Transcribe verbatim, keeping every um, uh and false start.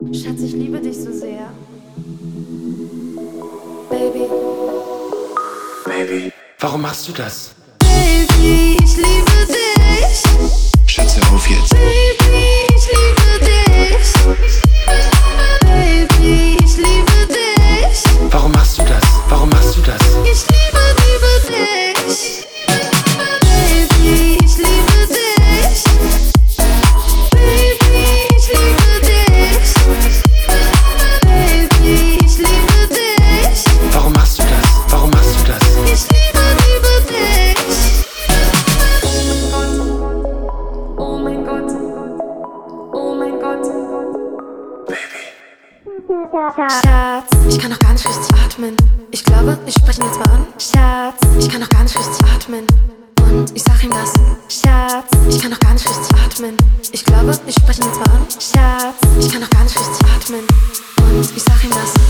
Schatz, ich liebe dich so sehr. Baby. Baby, warum machst du das? Baby, ich liebe dich. Schatz, hör auf jetzt. Baby, ich liebe dich. Baby, ich liebe dich. Warum machst du das? Warum machst du das? Ich liebe, liebe dich. Baby, ich liebe dich. Baby, ich liebe dich. Baby, ich liebe dich. Warum machst du das? Warum machst du das? Ich liebe, liebe dich. Oh mein Gott. Oh mein Gott. Schatz, ich kann noch gar nicht richtig atmen. Ich glaube, ich spreche ihn jetzt mal an. Schatz, ich kann noch gar nicht richtig atmen. Und ich sag ihm das. Schatz, ich kann noch gar nicht richtig atmen. Ich glaube, ich spreche ihn jetzt mal an. Schatz, ich kann noch gar nicht richtig atmen. Und ich sag ihm das.